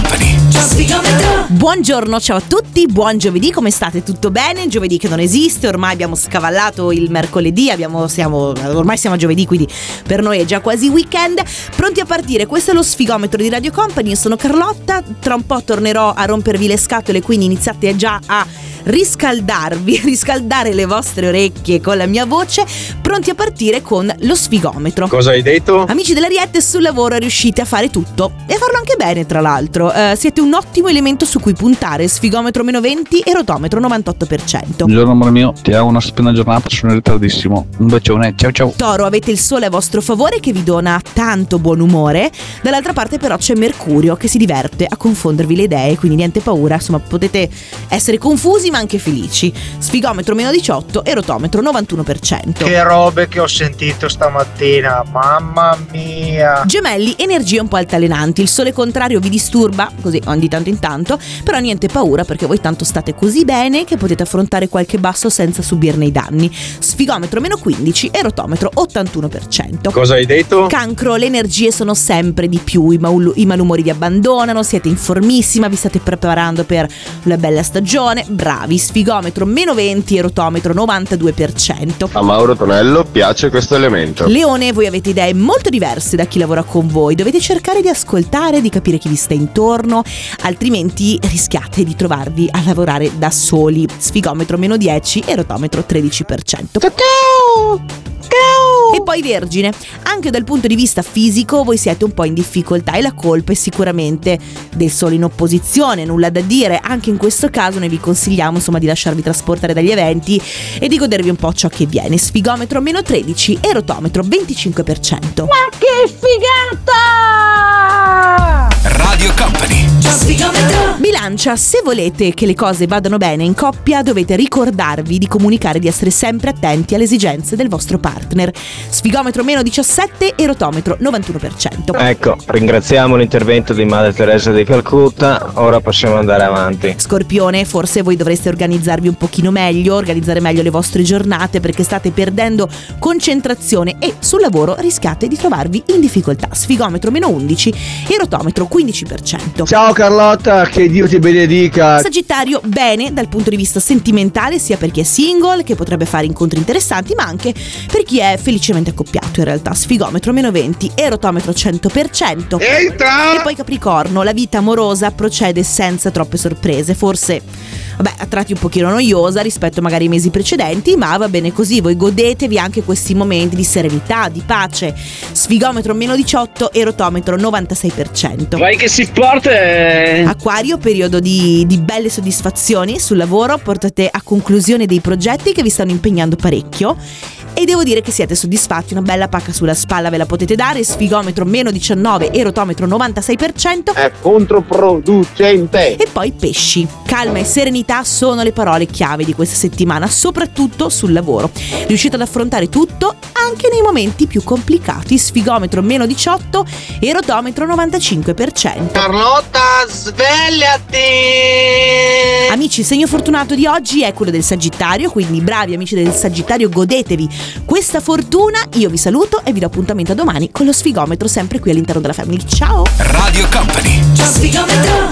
Company. Buongiorno, ciao a tutti, buon giovedì, come state? Tutto bene? Giovedì che non esiste, ormai abbiamo scavallato il mercoledì, ormai siamo a giovedì, quindi per noi è già quasi weekend. Pronti a partire, questo è lo sfigometro di Radio Company, io sono Carlotta, tra un po' tornerò a rompervi le scatole, quindi iniziate già a riscaldare le vostre orecchie con la mia voce, pronti a partire con lo sfigometro. Cosa hai detto? Amici dell'Ariete, sul lavoro riuscite a fare tutto e a farlo anche bene, tra l'altro. Siete un ottimo elemento su cui puntare, sfigometro -20 e rotometro 98%. Buongiorno amore mio, ti auguro una splendida giornata, sono in ritardissimo. Un bacione, ciao ciao. Toro, avete il sole a vostro favore che vi dona tanto buon umore, dall'altra parte però c'è Mercurio che si diverte a confondervi le idee, quindi niente paura, insomma potete essere confusi ma anche felici. Sfigometro -18 e rotometro 91%. Che robe che ho sentito stamattina, mamma mia. Gemelli, energie un po' altalenanti, il sole contrario vi disturba, così di tanto in tanto, però niente paura perché voi tanto state così bene che potete affrontare qualche basso senza subirne i danni. Sfigometro -15 e rotometro 81%. Cosa hai detto? Cancro, le energie sono sempre di più, i malumori vi abbandonano, siete in formissima, vi state preparando per la bella stagione, bravi. Sfigometro -20 e rotometro 92%. A Mauro Tonello piace questo elemento. Leone, voi avete idee molto diverse da chi lavora con voi, dovete cercare di ascoltare, di capire chi vi sta intorno, altrimenti rischiate di trovarvi a lavorare da soli. Sfigometro -10 e rotometro 13%. E poi Vergine, anche dal punto di vista fisico voi siete un po' in difficoltà e la colpa è sicuramente del sole in opposizione, nulla da dire, anche in questo caso noi vi consigliamo insomma di lasciarvi trasportare dagli eventi e di godervi un po' ciò che viene. Sfigometro -13 e rotometro 25%. Ma che figata! Radio Company. Bilancia, se volete che le cose vadano bene in coppia dovete ricordarvi di comunicare di essere sempre attenti alle esigenze del vostro partner. Sfigometro -17 e rotometro 91%. Ecco, ringraziamo l'intervento di Madre Teresa di Calcutta, ora possiamo andare avanti. Scorpione, forse voi dovreste organizzarvi un pochino meglio, organizzare meglio le vostre giornate perché state perdendo concentrazione e sul lavoro rischiate di trovarvi in difficoltà. Sfigometro -11 e rotometro 15%. Ciao Carlotta, che Dio ti benedica. Sagittario, bene dal punto di vista sentimentale sia per chi è single che potrebbe fare incontri interessanti ma anche per chi è felicemente accoppiato in realtà. Sfigometro -20 e rotometro 100%. Entra! E poi Capricorno, la vita amorosa procede senza troppe sorprese, forse a tratti un pochino noiosa rispetto magari ai mesi precedenti, ma va bene così, voi godetevi anche questi momenti di serenità, di pace. Sfigometro -18 e rotometro 96%. Vai che si porta! Acquario, periodo di belle soddisfazioni sul lavoro, portate a conclusione dei progetti che vi stanno impegnando parecchio e devo dire che siete soddisfatti, una bella pacca sulla spalla ve la potete dare. Sfigometro -19 e rotometro 96%. È controproducente. E poi Pesci, calma e serenità sono le parole chiave di questa settimana, soprattutto sul lavoro. Riuscite ad affrontare tutto anche nei momenti più complicati. Sfigometro -18 e rotometro 95%. Carlotta, svegliati! Amici, il segno fortunato di oggi è quello del Sagittario, quindi bravi amici del Sagittario, godetevi questa fortuna. Io vi saluto e vi do appuntamento a domani con lo sfigometro sempre qui all'interno della Family. Ciao! Radio Company.